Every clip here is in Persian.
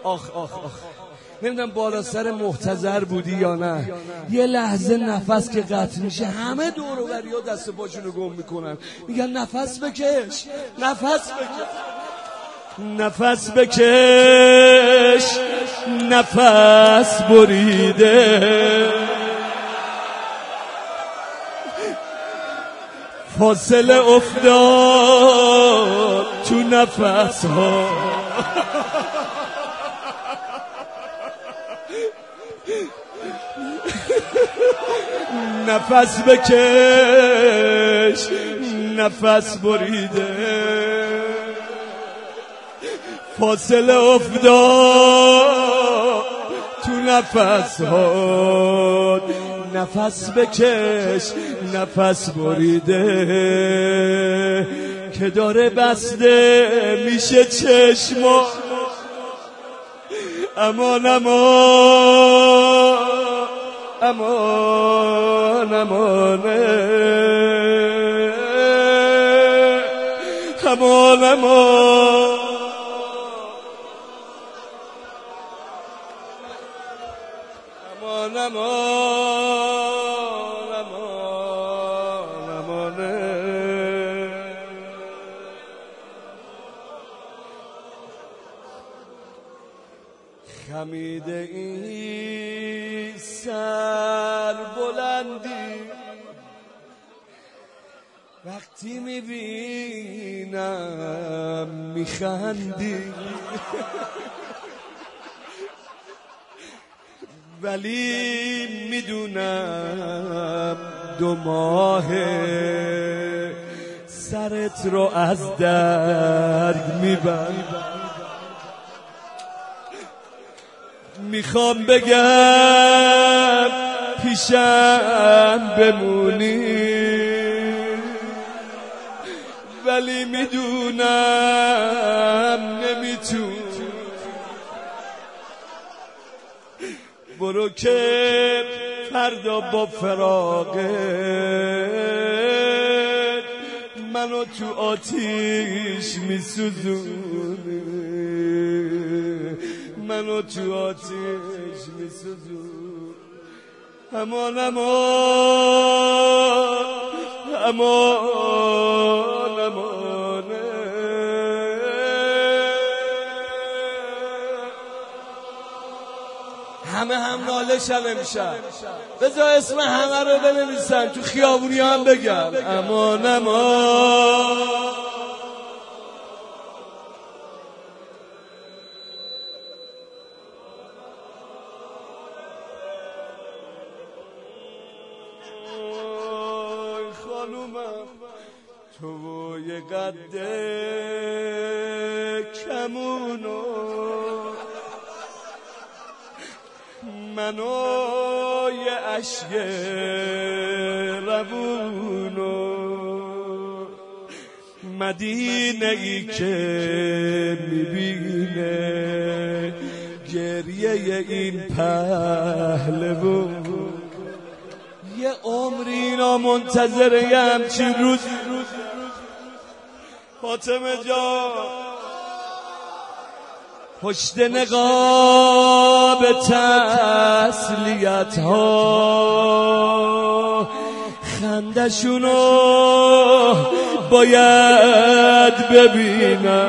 آخ آخ آخ، نمیدونم بالا سر محتضر بودی یا نه، یه لحظه نفس که قطع میشه همه دور و بریا دست پاشونو گم میکنن، میگن نفس بکش، نفس بکش، نفس بکش، نفس بریده، فاصله افتاد تو نفس ها، نفس بکش، نفس بریده، فاصله افتاد تو نفس ها، نفس بکش، نفس بریده، که داره بسته میشه چشما، امان امان امان امانه، امان امان امان امان امان امانه، خمیده این سر بلندی وقتی میبینم میخندی، ولی میدونم 2 ماه سرت رو از درد میبرم، میخوام بگم پیشم بمونی، ولی میدونم نمیتونی، برو که فردا با فراقت منو تو آتیش میسوزونی، منو تو آتیش میسوزونی، امان امان امان امانه، همه هم ناله شن امشب، بذار اسم همه رو بنویسن تو خیابونی هم بگن امان امان. خانومم تو و یه قد کمونو، منو یه عشق روونو، مدینه ای که میبینه گریه این پهلوون، یه عمری اینا منتظره یه همچین روز. فاطمه جان پشت نقاب تسلیت ها خندشونو باید ببینم،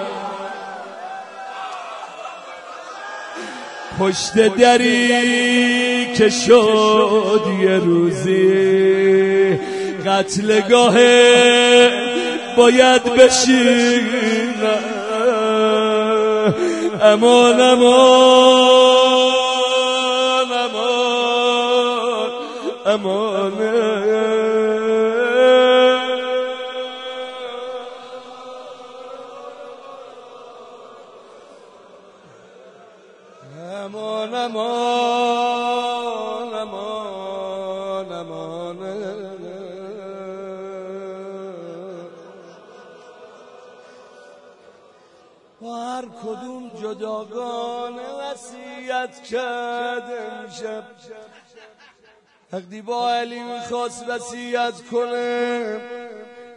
پشت دری که شد یه روزی قتلگاه باید بشینم، امان امان امان امانه، امان امان امان امانه. با هر کدوم جداگانه وصیت کرد امشب، وقتی با علی میخواست وصیت کنه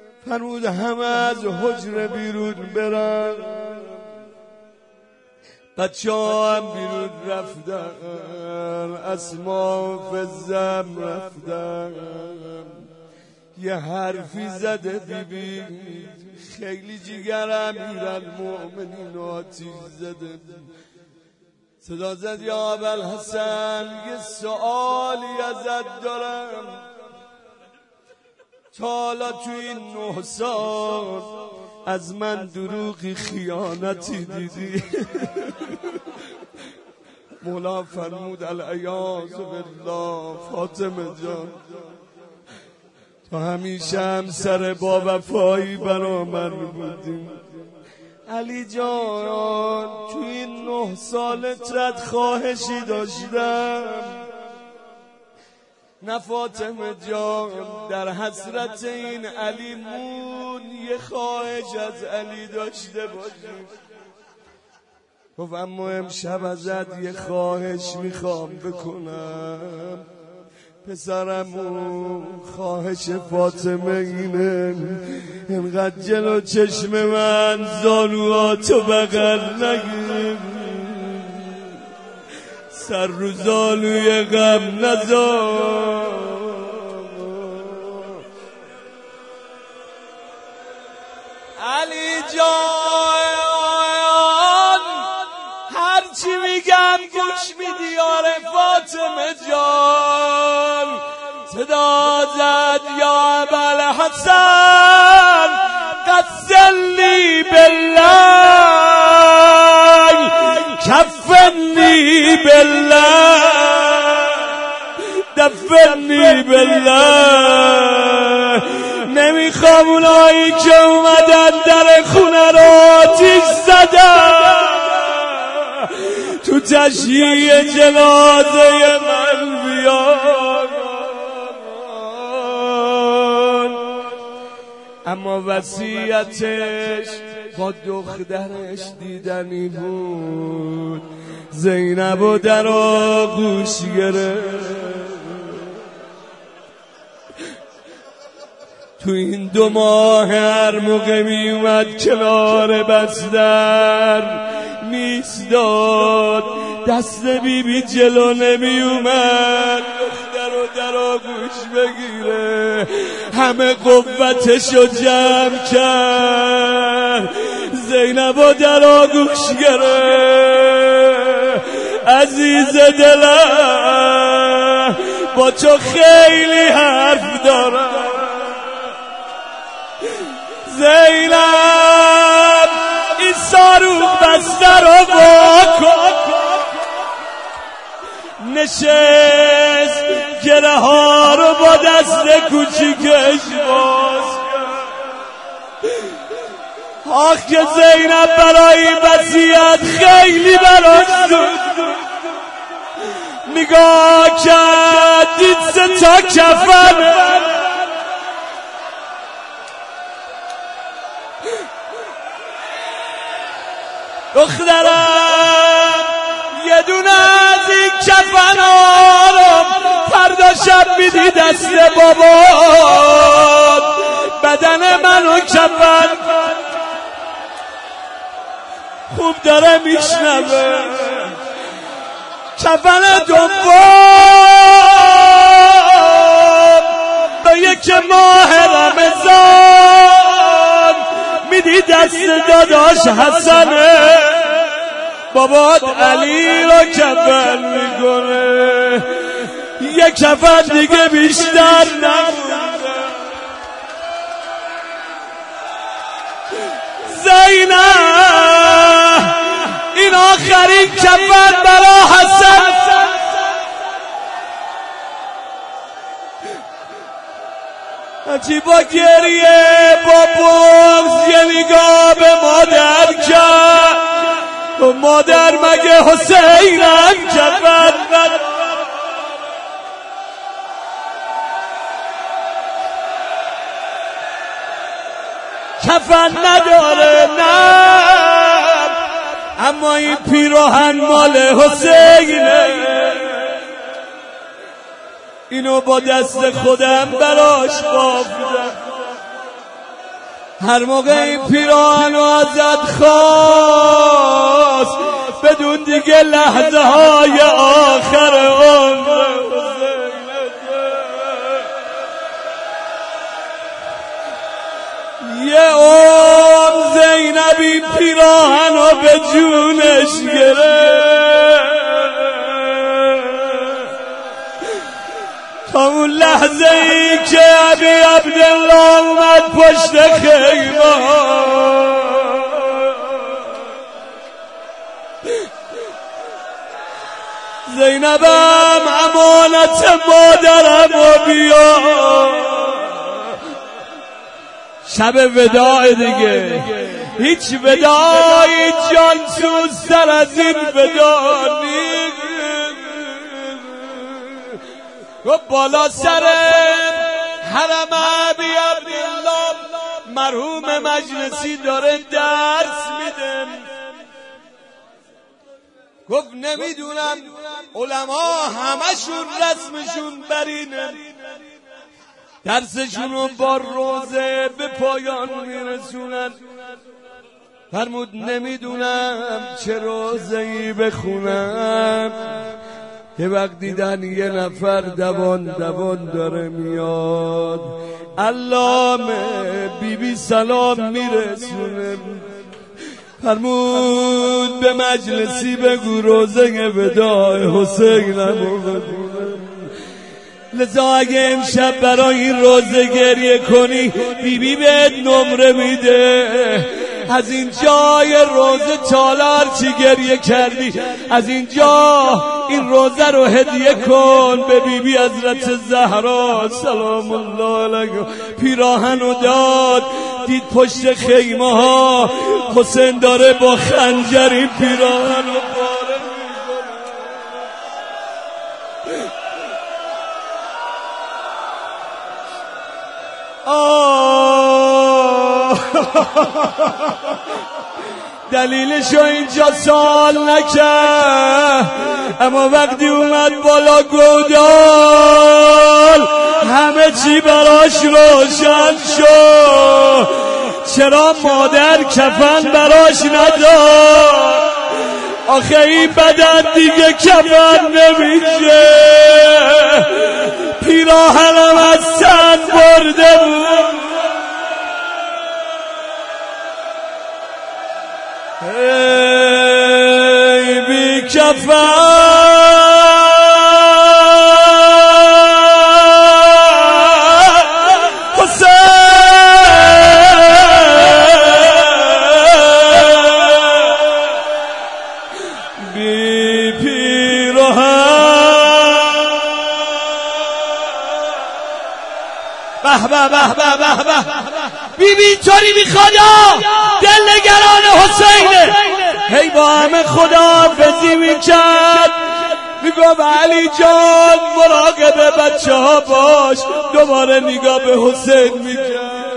فرمود همه از حجره بیرون برن، بچه هم بیرون رفتن، اسما فزم رفتن، یه حرفی زده بیبی خیلی جیگر امیرالمؤمنین آتیش زده. صدا زد یا ابوالحسن یه سؤالی ازت دارم، تا حالا تو این 9 سال از من دروغی خیانتی دیدی؟ مولا فرمود العیاذ بالله فاطمه جان تو همیشه هم سر با وفایی برا من بودیم. علی جان تو این 9 سالت خواهشی داشتم، نه فاطمه جان در حسرت این علیمون یه خواهش از علی داشته باشیم. گفت اما امشب ازت یه خواهش میخوام بکنم پسرمون، خواهش فاطمه اینه اینقدر جلو چشم من زانوهاتو بغل نگیر، سر رو زانوی غم نذار. علی جان هرچی میگم گوش میدی آره فاطمه جان؟ صدا زد یا ابوالحسن قسلی بالله کفنی بالله دفنی بالله. نمیخوام اونایی که اومدن در خونه رو آتیش زدن تو تشییع جنازه من بیان. اما وصیتش با دخترش دیدنی بود، زینب و در آغوش گرفت. تو این 2 ماه هر موقع می اومد کنار بستر میستاد، دست بیبی جلو نمی اومد دختر رو در آغوش بگیره، همه قوتشو جمع کرد زینب رو در آغوش گرفت. عزیز دلم با تو خیلی حرف دارم زینب، این صاروخ بسته رو واکن. نشست گره ها رو با دست کوچیکش باز کرد. آخ که زینب برای این وصیت خیلی براش زود نگاه کرد، دید 3 تا کفن دخترم یه دونه از این کفن‌ها رو فردا شب میدی دست بابات، بدن منو کفن خوب داره میشنوه. کفن دوم به 1 ماه رمضان میدی دست داداش حسنه، بابات علی رو کفن میکنه. 1 کفن دیگه بیشتر نمونده. زینب این آخرین کفن برا حسن. هرچی با گریه با بغض یه نگاه به مادر کرد، مادر مگه حسینم کفن نداره؟ نه، اما این پیراهن مال حسینه، اینو با دست خودم براش بافیدم. هر موقع این پیراهنو ازت خواست بدون دیگه لحظه های آخر عمر یه زینبی پیراهنو به جونش گرفت تا اون لحظه ای که ابی عبدالله اومد پشت خیمه زینبم امانت مادرم و بیا شب وداع دیگه هیچ وداعی جان سوزتر از این وداع نیست و بالا سر حرم ابی عبدالله مرحوم مجلسی داره درس میده گفت نمیدونم علما همشون رسمشون برینه درسشونو با روزه به پایان میرسونن فرمود نمیدونم چه روزه‌ای بخونم یه وقت دیدن یه نفر دوان داره میاد علامه بیبی سلام میرسونه فرمود به مجلسی بگو روزه وداع حسینم لذا اگه امشب برای این روزه گریه کنی بیبی بهت نمره میده از اینجا یه روزه تالار چی گریه کردی از اینجا این روزه رو هدیه کن به بیبی حضرت زهرا سلام الله علیها پیراهنو داد دید پشت خیمه ها حسین داره با خنجر این پیراهنو پاره دلیلشو اینجا سوال نکرد اما وقتی اومد بالا گودال همه چی براش روشن شد چرا مادر کفن براش نداد آخه این بدن دیگه کفن نمیشه پیراهنم از سن برده بود ای بی کفن بی پیراهن به به به به به بیبی طوری میخواد دلنگران حسینه هی با همه خداحافظی میکرد میگفت علی جان مراقب بچه ها باش دوباره نگاه به حسین میکرد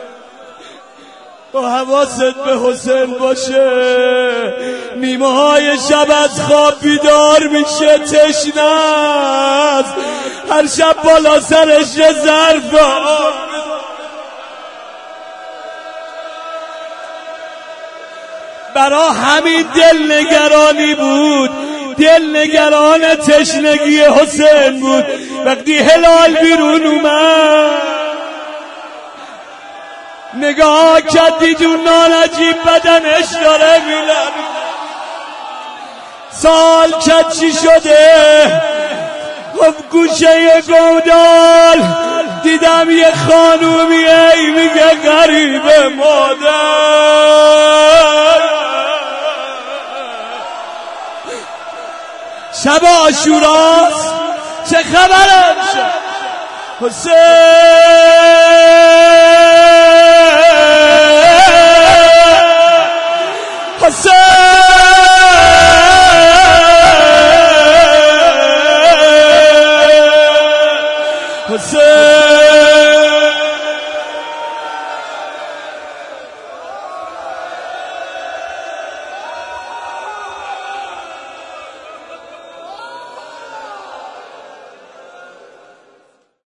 با حواست به حسین باشه نیمه های شب از خواب بیدار میشه تشنه است هر شب بالا سرش یه ظرف آب برا همین دل نگرانی بود دل نگران تشنگی حسین بود وقتی هلال بیرون اومد نگاه کرد دید اون نالجیب بدنش داره میلرزه سال کرد چی شده گفت گوشه گودال دیدم یه خانومی ای میگه غریب مادر شب عاشوراست چه خبره حسین